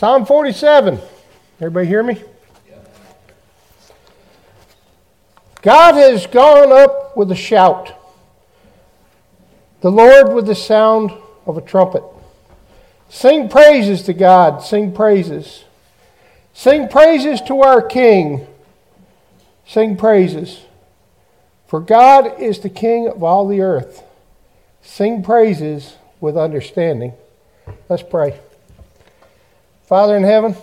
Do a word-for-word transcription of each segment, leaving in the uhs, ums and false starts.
Psalm forty-seven. Everybody hear me? God has gone up with a shout, the Lord with the sound of a trumpet. Sing praises to God, sing praises. Sing praises to our King, sing praises. For God is the King of all the earth. Sing praises with understanding. Let's pray. Father in heaven,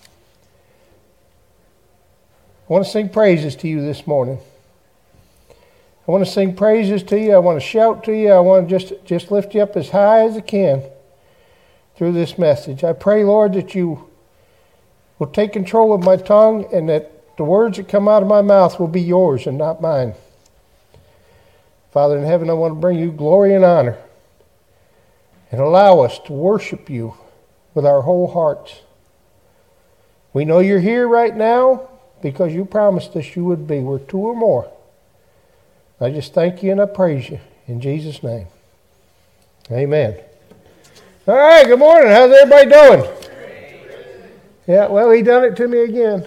I want to sing praises to you this morning. I want to sing praises to you. I want to shout to you. I want to just, just lift you up as high as I can through this message. I pray, Lord, that you will take control of my tongue and that the words that come out of my mouth will be yours and not mine. Father in heaven, I want to bring you glory and honor and allow us to worship you with our whole hearts. We know you're here right now because you promised us you would be. We're two or more. I just thank you and I praise you in Jesus' name. Amen. All right, good morning. How's everybody doing? Yeah, well, he done it to me again.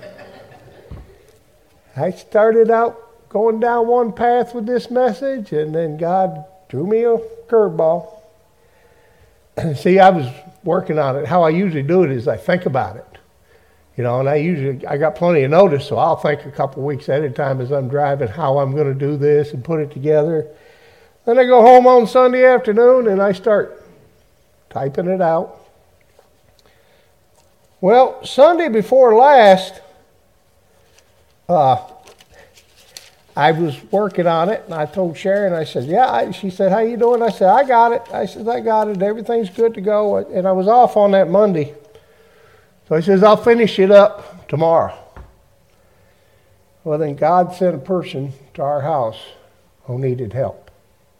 I started out going down one path with this message, and then God threw me a curveball. See, I was working on it. How I usually do it is I think about it. You know, and I usually, I got plenty of notice, so I'll think a couple weeks at a time as I'm driving how I'm going to do this and put it together. Then I go home on Sunday afternoon and I start typing it out. Well, Sunday before last, uh, I was working on it, and I told Sharon, I said, yeah, I, she said, how you doing? I said, I got it. I said, I got it. Everything's good to go. And I was off on that Monday. So he says, I'll finish it up tomorrow. Well, then God sent a person to our house who needed help.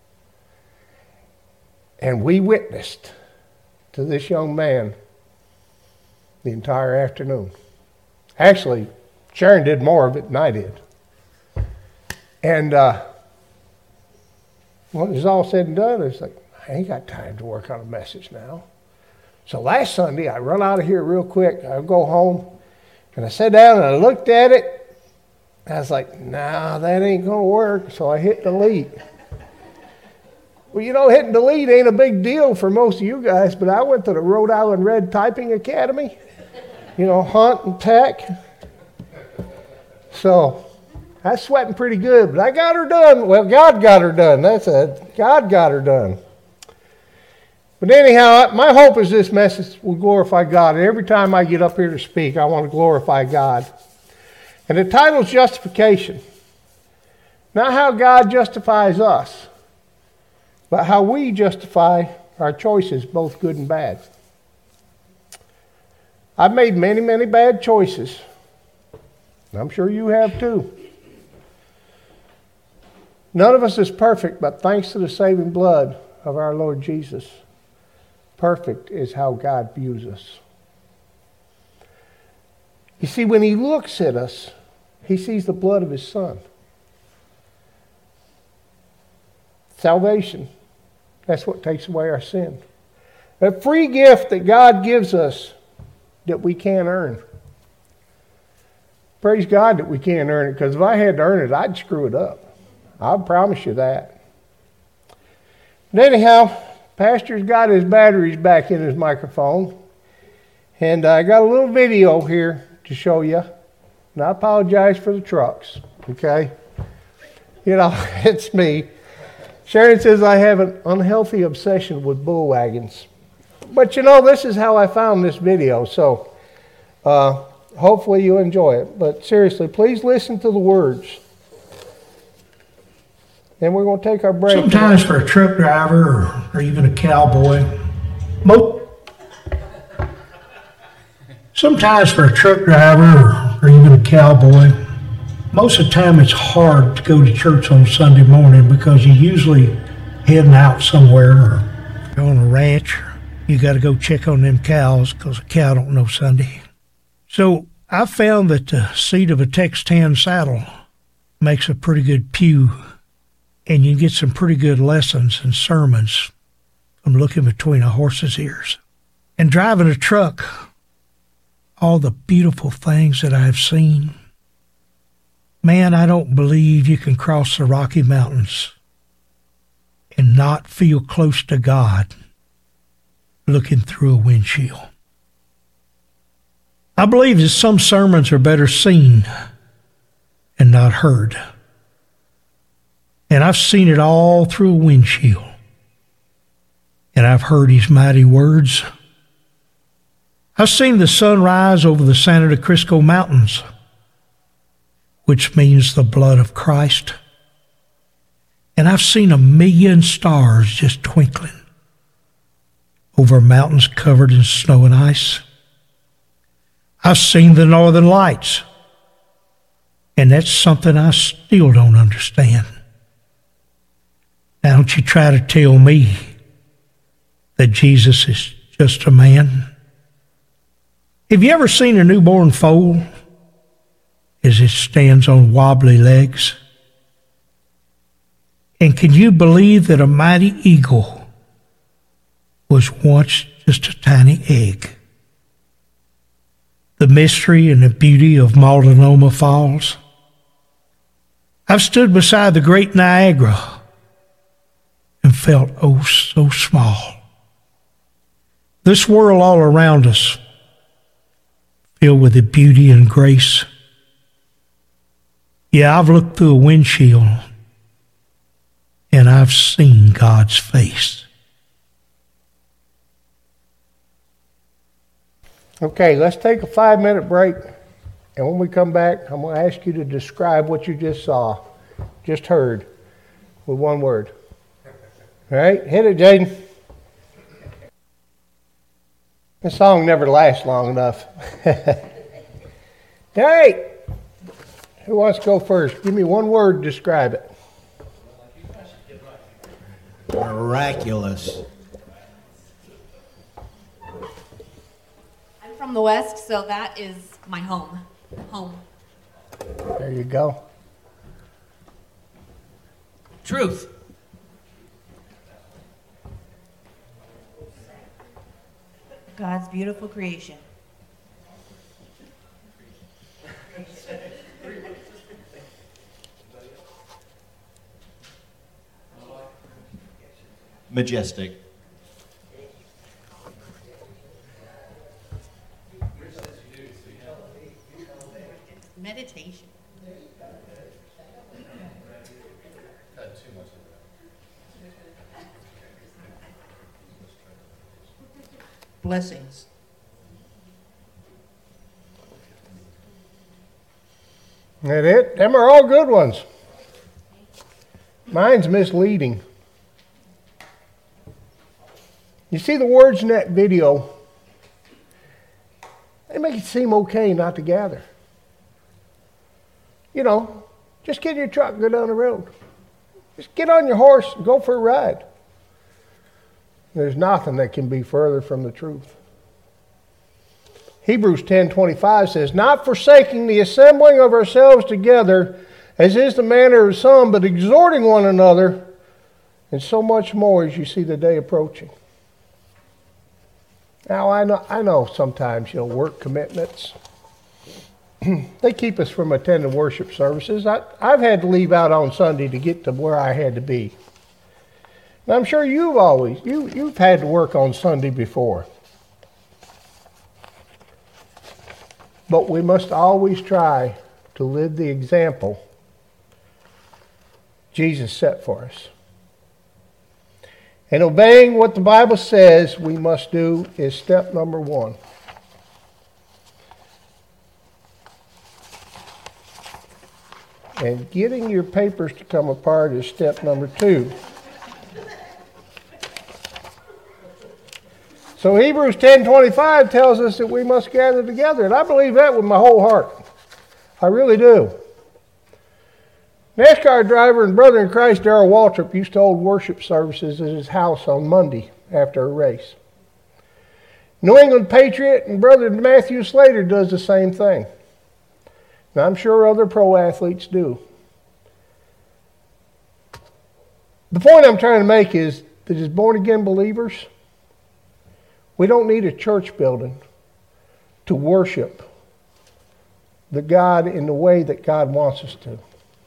And we witnessed to this young man the entire afternoon. Actually, Sharon did more of it than I did. And uh, when it was all said and done, it's like, I ain't got time to work on a message now. So last Sunday, I run out of here real quick. I go home, and I sat down and I looked at it. And I was like, nah, that ain't going to work. So I hit delete. Well, you know, hitting delete ain't a big deal for most of you guys, but I went to the Rhode Island Red Typing Academy, you know, Hunt and Tech. So I was sweating pretty good, but I got her done. Well, God got her done. That's it. God got her done. But anyhow, my hope is this message will glorify God. And every time I get up here to speak, I want to glorify God. And the title is Justification. Not how God justifies us, but how we justify our choices, both good and bad. I've made many, many bad choices. I'm sure you have too. None of us is perfect, but thanks to the saving blood of our Lord Jesus, perfect is how God views us. You see, when he looks at us, he sees the blood of his Son. Salvation, that's what takes away our sin. A free gift that God gives us that we can't earn. Praise God that we can't earn it, because if I had to earn it, I'd screw it up. I promise you that. But anyhow, Pastor's got his batteries back in his microphone. And I got a little video here to show you. And I apologize for the trucks, okay? You know, it's me. Sharon says I have an unhealthy obsession with bull wagons. But you know, this is how I found this video. So uh, hopefully you enjoy it. But seriously, please listen to the words. Then we're going to take our break. Sometimes for a truck driver or, or even a cowboy, most, sometimes for a truck driver or, or even a cowboy, most of the time it's hard to go to church on Sunday morning because you're usually heading out somewhere or on a ranch. You got to go check on them cows because a cow don't know Sunday. So I found that the seat of a Texan saddle makes a pretty good pew. And you get some pretty good lessons and sermons from looking between a horse's ears. And driving a truck all the beautiful things that I have seen. Man, I don't believe you can cross the Rocky Mountains and not feel close to God looking through a windshield. I believe that some sermons are better seen and not heard. And I've seen it all through a windshield. And I've heard his mighty words. I've seen the sun rise over the Santa de Crisco Mountains, which means the blood of Christ. And I've seen a million stars just twinkling over mountains covered in snow and ice. I've seen the northern lights, and that's something I still don't understand. Now, don't you try to tell me that Jesus is just a man. Have you ever seen a newborn foal as it stands on wobbly legs? And can you believe that a mighty eagle was once just a tiny egg? The mystery and the beauty of Multnomah Falls. I've stood beside the great Niagara and felt oh so small. This world all around us, filled with the beauty and grace. Yeah, I've looked through a windshield and I've seen God's face. Okay, let's take a five-minute break. And when we come back, I'm going to ask you to describe what you just saw, just heard, with one word. All right, hit it, Jaden. This song never lasts long enough. All right. Who wants to go first? Give me one word to describe it. Miraculous. I'm from the West, so that is my home. Home. There you go. Truth. God's beautiful creation. Majestic. Meditation. Blessings. That it? Them are all good ones. Mine's misleading. You see the words in that video, they make it seem okay not to gather. You know, just get in your truck and go down the road. Just get on your horse and go for a ride. There's nothing that can be further from the truth. Hebrews ten twenty-five says, not forsaking the assembling of ourselves together, as is the manner of some, but exhorting one another, and so much more as you see the day approaching. Now, I know, I know sometimes, you know, work commitments, they keep us from attending worship services. I, I've had to leave out on Sunday to get to where I had to be. And I'm sure you've always, you, you've had to work on Sunday before. But we must always try to live the example Jesus set for us. And obeying what the Bible says we must do is step number one. And getting your papers to come apart is step number two. So Hebrews ten twenty-five tells us that we must gather together, and I believe that with my whole heart. I really do. NASCAR driver and brother in Christ Darrell Waltrip used to hold worship services at his house on Monday after a race. New England Patriot and brother Matthew Slater does the same thing. And I'm sure other pro athletes do. The point I'm trying to make is that as born-again believers, we don't need a church building to worship the God in the way that God wants us to.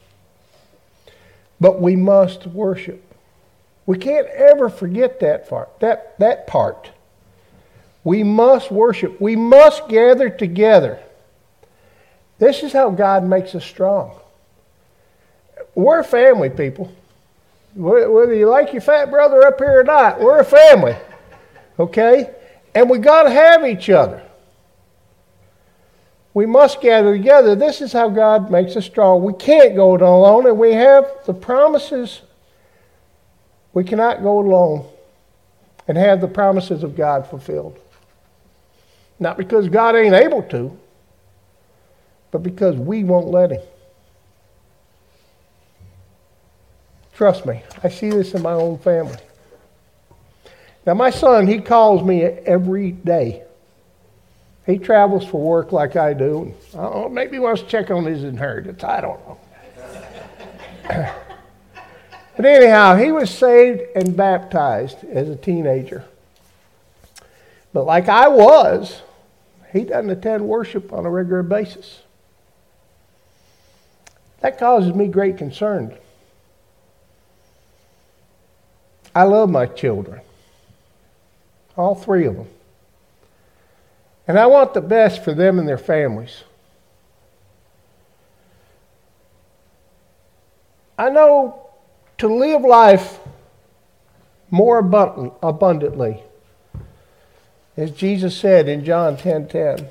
But we must worship. We can't ever forget that part. That, that part. We must worship. We must gather together. This is how God makes us strong. We're a family, people. Whether you like your fat brother up here or not, we're a family. Okay? And we got to have each other. We must gather together. This is how God makes us strong. We can't go it alone, and we have the promises. We cannot go alone and have the promises of God fulfilled. Not because God ain't able to, but because we won't let him. Trust me, I see this in my own family. Now my son, he calls me every day. He travels for work like I do. I don't know, maybe he wants to check on his inheritance. I don't know. But anyhow, he was saved and baptized as a teenager. But like I was, he doesn't attend worship on a regular basis. That causes me great concern. I love my children. All three of them. And I want the best for them and their families. I know to live life more abundant, abundantly, as Jesus said in John ten ten,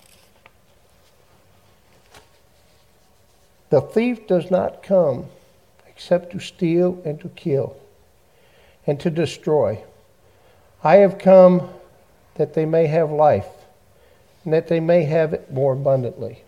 the thief does not come except to steal and to kill and to destroy. I have come that they may have life, and that they may have it more abundantly.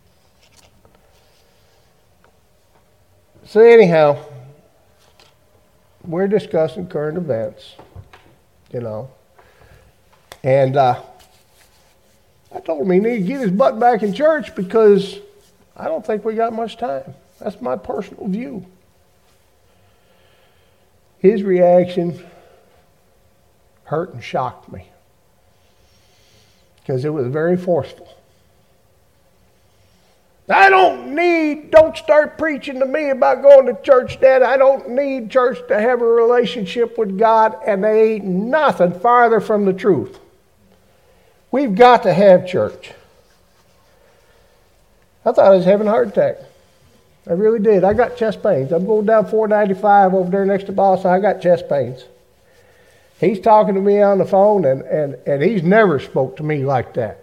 So anyhow, we're discussing current events, you know. And uh, I told him he needed to get his butt back in church because I don't think we got much time. That's my personal view. His reaction hurt and shocked me because it was very forceful. I don't need, don't start preaching to me about going to church, Dad. I don't need church to have a relationship with God, and they ain't nothing farther from the truth. We've got to have church. I thought I was having a heart attack. I really did. I got chest pains. I'm going down four ninety-five over there next to Boston. I got chest pains. He's talking to me on the phone, and, and, and he's never spoke to me like that.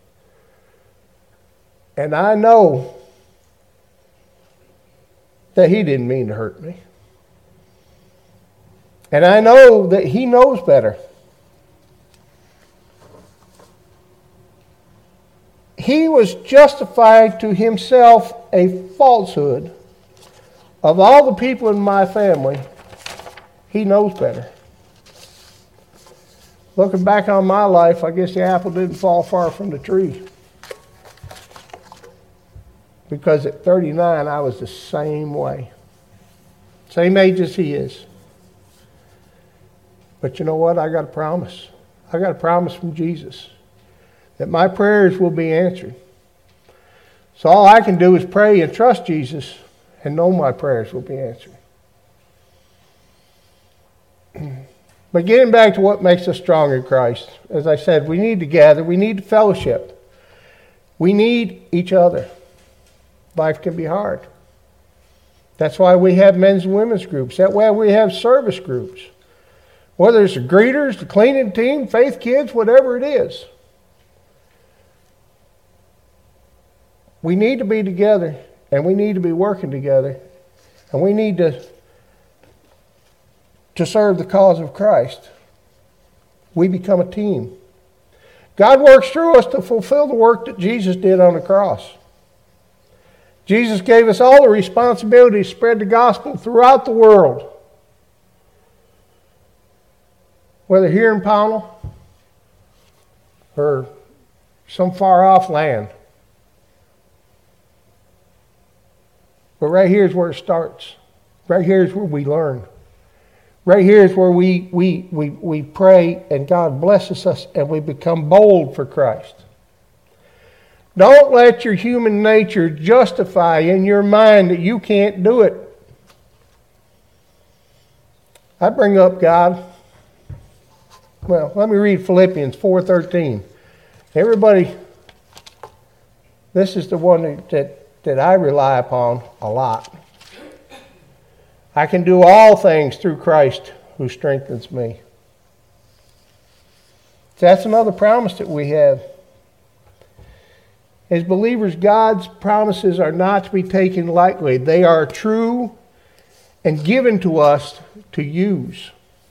And I know that he didn't mean to hurt me. And I know that he knows better. He was justifying to himself a falsehood of all the people in my family. He knows better. Looking back on my life, I guess the apple didn't fall far from the tree. Because at thirty-nine, I was the same way. Same age as he is. But you know what? I got a promise. I got a promise from Jesus that my prayers will be answered. So all I can do is pray and trust Jesus and know my prayers will be answered. But getting back to what makes us strong in Christ, as I said, we need to gather. We need to fellowship. We need each other. Life can be hard. That's why we have men's and women's groups. That's why we have service groups. Whether it's the greeters, the cleaning team, faith kids, whatever it is. We need to be together, and we need to be working together, and we need to, to serve the cause of Christ. We become a team. God works through us to fulfill the work that Jesus did on the cross. Jesus gave us all the responsibility to spread the gospel throughout the world. Whether here in Pownell or some far off land. But right here is where it starts. Right here is where we learn. Right here is where we, we, we, we pray and God blesses us and we become bold for Christ. Don't let your human nature justify in your mind that you can't do it. I bring up God. Well, let me read Philippians four thirteen. Everybody, this is the one that, that, that I rely upon a lot. I can do all things through Christ who strengthens me. That's another promise that we have. As believers, God's promises are not to be taken lightly. They are true and given to us to use.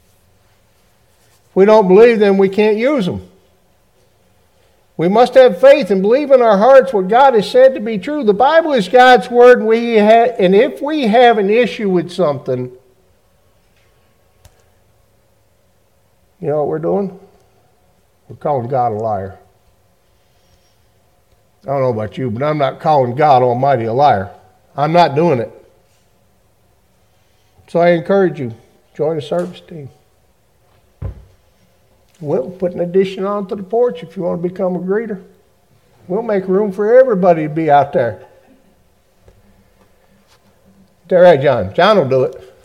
If we don't believe them, we can't use them. We must have faith and believe in our hearts what God has said to be true. The Bible is God's word, and, we ha- and if we have an issue with something, you know what we're doing? We're calling God a liar. I don't know about you, but I'm not calling God Almighty a liar. I'm not doing it. So I encourage you, join the service team. We'll put an addition onto the porch if you want to become a greeter. We'll make room for everybody to be out there. Is that right, John? John will do it.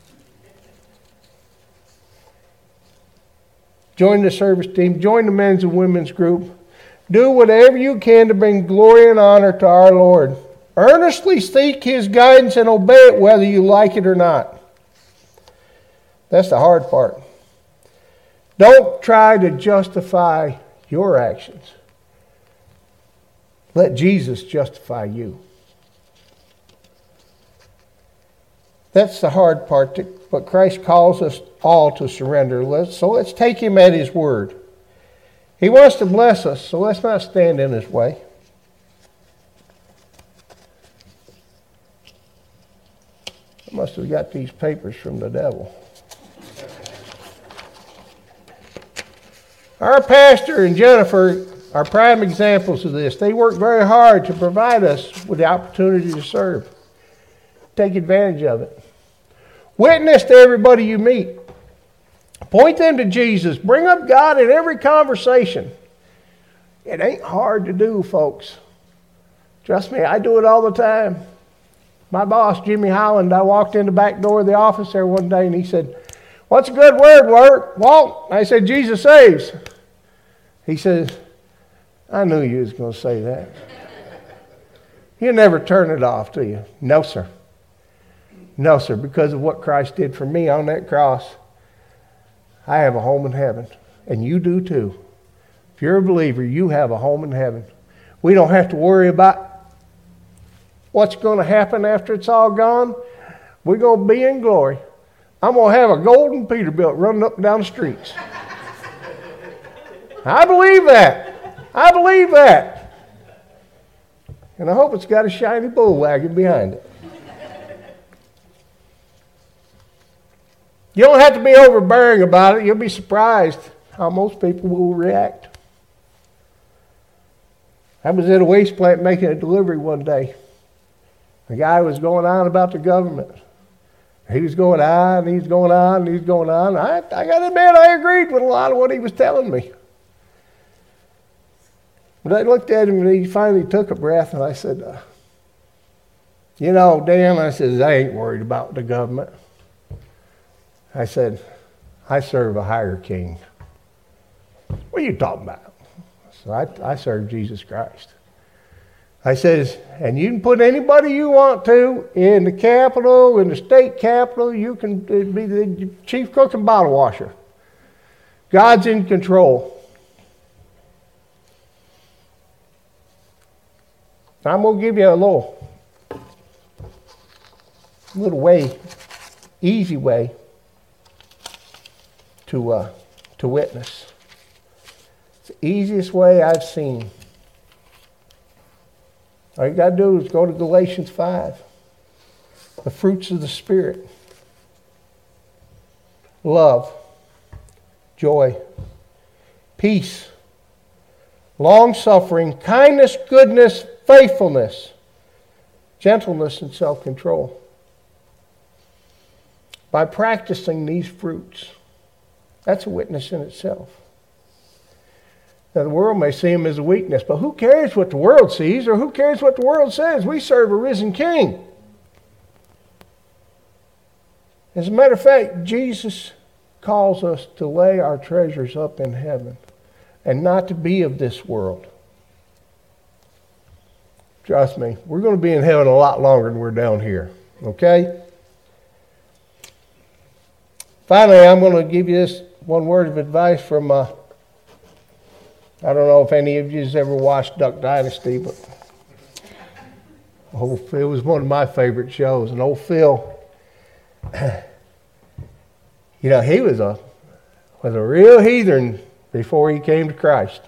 Join the service team. Join the men's and women's group. Do whatever you can to bring glory and honor to our Lord. Earnestly seek His guidance and obey it whether you like it or not. That's the hard part. Don't try to justify your actions. Let Jesus justify you. That's the hard part, but Christ calls us all to surrender. So let's take Him at His word. He wants to bless us, so let's not stand in His way. I must have got these papers from the devil. Our pastor and Jennifer are prime examples of this. They work very hard to provide us with the opportunity to serve. Take advantage of it. Witness to everybody you meet. Point them to Jesus. Bring up God in every conversation. It ain't hard to do, folks. Trust me, I do it all the time. My boss, Jimmy Holland, I walked in the back door of the office there one day and he said, "What's a good word, Walt?" I said, "Jesus saves." He says, "I knew you was going to say that." You never turn it off, do you? No, sir. No, sir. Because of what Christ did for me on that cross, I have a home in heaven, and you do too. If you're a believer, you have a home in heaven. We don't have to worry about what's going to happen after it's all gone. We're going to be in glory. I'm going to have a golden Peterbilt running up and down the streets. I believe that. I believe that. And I hope it's got a shiny bull wagon behind it. You don't have to be overbearing about it. You'll be surprised how most people will react. I was at a waste plant making a delivery one day. The guy was going on about the government. He was going on, and he was going on, and he was going on. I, I got to admit, I agreed with a lot of what he was telling me. But I looked at him, and he finally took a breath, and I said, uh, you know, Dan, I said, I ain't worried about the government. I said, I serve a higher king. What are you talking about? So I, I serve Jesus Christ. I says, and you can put anybody you want to in the Capitol, in the state capitol. You can be the chief cook and bottle washer. God's in control. I'm going to give you a little, little way, easy way to uh, to witness. It's the easiest way I've seen. All you got to do is go to Galatians five. The fruits of the Spirit. Love, joy, peace, long-suffering, kindness, goodness, faithfulness, gentleness, and self-control. By practicing these fruits, that's a witness in itself. Now, the world may see him as a weakness, but who cares what the world sees or who cares what the world says? We serve a risen King. As a matter of fact, Jesus calls us to lay our treasures up in heaven and not to be of this world. Trust me, we're going to be in heaven a lot longer than we're down here. Okay? Finally, I'm going to give you this one word of advice from, uh, I don't know if any of you has ever watched Duck Dynasty, but old Phil, it was one of my favorite shows. And old Phil, you know, he was a, was a real heathen before he came to Christ.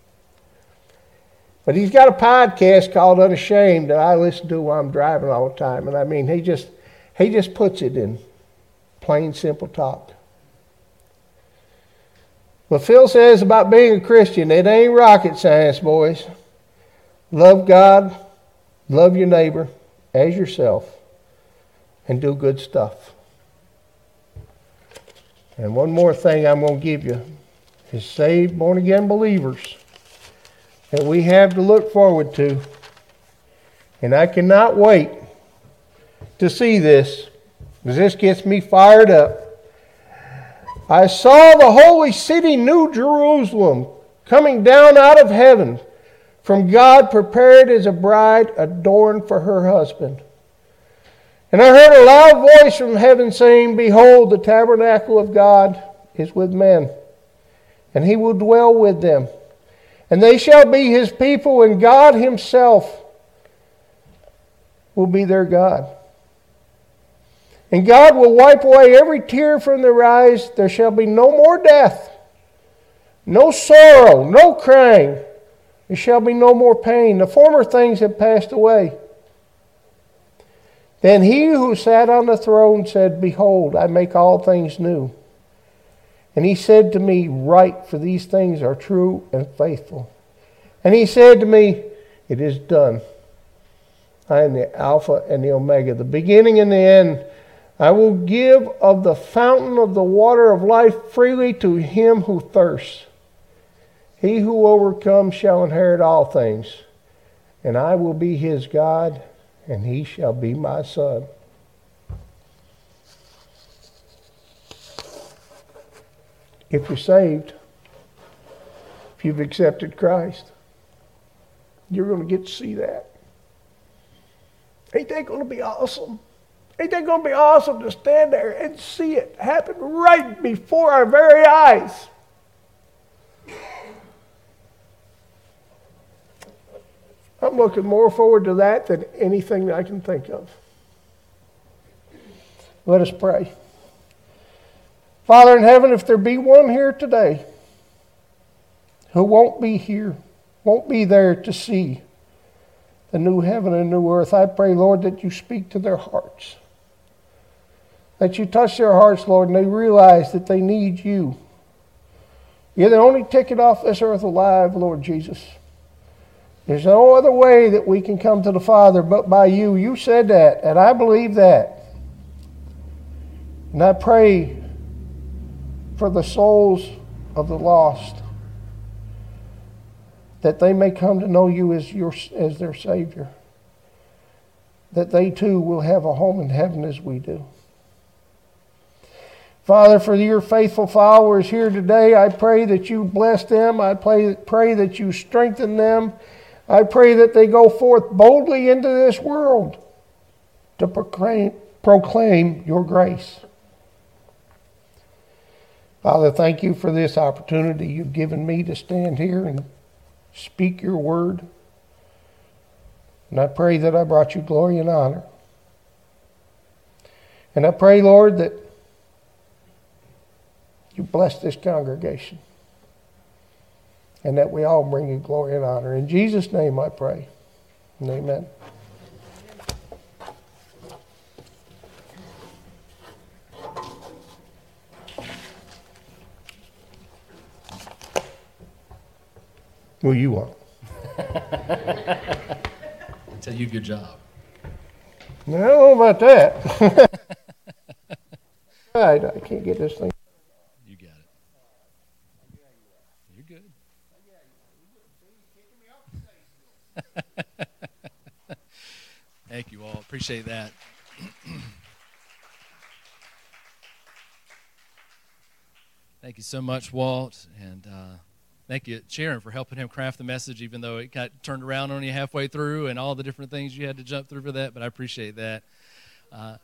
But he's got a podcast called Unashamed that I listen to while I'm driving all the time. And I mean, he just he just puts it in plain, simple talk. What Phil says about being a Christian, it ain't rocket science, boys. Love God, love your neighbor as yourself, and do good stuff. And one more thing I'm going to give you is saved, born-again believers that we have to look forward to. And I cannot wait to see this, because this gets me fired up. I saw the holy city, New Jerusalem, coming down out of heaven from God, prepared as a bride adorned for her husband. And I heard a loud voice from heaven saying, Behold, the tabernacle of God is with men, and he will dwell with them. And they shall be his people, and God himself will be their God. And God will wipe away every tear from their eyes. There shall be no more death, no sorrow, no crying. There shall be no more pain. The former things have passed away. Then he who sat on the throne said, Behold, I make all things new. And he said to me, Write, for these things are true and faithful. And he said to me, It is done. I am the Alpha and the Omega, the beginning and the end. I will give of the fountain of the water of life freely to him who thirsts. He who overcomes shall inherit all things, and I will be his God, and he shall be my son. If you're saved, if you've accepted Christ, you're going to get to see that. Ain't that going to be awesome? Ain't that going to be awesome to stand there and see it happen right before our very eyes? I'm looking more forward to that than anything that I can think of. Let us pray. Father in heaven, if there be one here today who won't be here, won't be there to see the new heaven and new earth, I pray, Lord, that you speak to their hearts. That you touch their hearts, Lord, and they realize that they need you. You're the only ticket off this earth alive, Lord Jesus. There's no other way that we can come to the Father but by you. You said that, and I believe that. And I pray for the souls of the lost, that they may come to know you as your as their Savior, that they too will have a home in heaven as we do. Father, for your faithful followers here today, I pray that you bless them. I pray, pray that you strengthen them. I pray that they go forth boldly into this world to proclaim, proclaim your grace. Father, thank you for this opportunity you've given me to stand here and speak your word. And I pray that I brought you glory and honor. And I pray, Lord, that you bless this congregation and that we all bring you glory and honor. In Jesus' name I pray. And amen. What do you want? Tell you good job. I don't know about that. I, I can't get this thing. You got it. You're good. Thank you all. Appreciate that. Thank you so much, Walt, and uh, thank you, Sharon, for helping him craft the message, even though it got turned around on you halfway through and all the different things you had to jump through for that, but I appreciate that. Uh,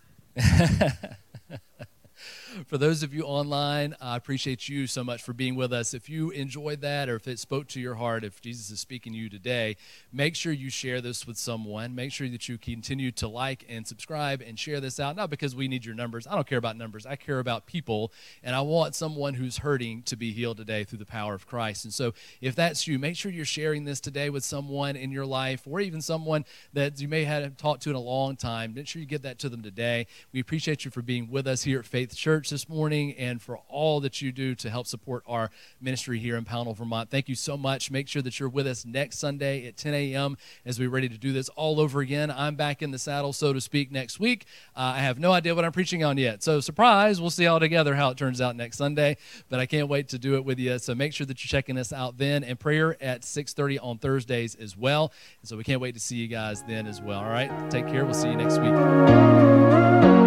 For those of you online, I appreciate you so much for being with us. If you enjoyed that, or if it spoke to your heart, if Jesus is speaking to you today, make sure you share this with someone. Make sure that you continue to like and subscribe and share this out, not because we need your numbers. I don't care about numbers. I care about people, and I want someone who's hurting to be healed today through the power of Christ. And so if that's you, make sure you're sharing this today with someone in your life, or even someone that you may have talked to in a long time. Make sure you get that to them today. We appreciate you for being with us here at Faith Church this morning, and for all that you do to help support our ministry here in Pownell, Vermont. Thank you so much. Make sure that you're with us next Sunday at ten a.m. as we're ready to do this all over again. I'm back in the saddle, so to speak, next week. Uh, I have no idea what I'm preaching on yet, so surprise, we'll see all together how it turns out next Sunday, but I can't wait to do it with you. So make sure that you're checking us out then, and prayer at six thirty on Thursdays as well. And so we can't wait to see you guys then as well. All right, take care. We'll see you next week.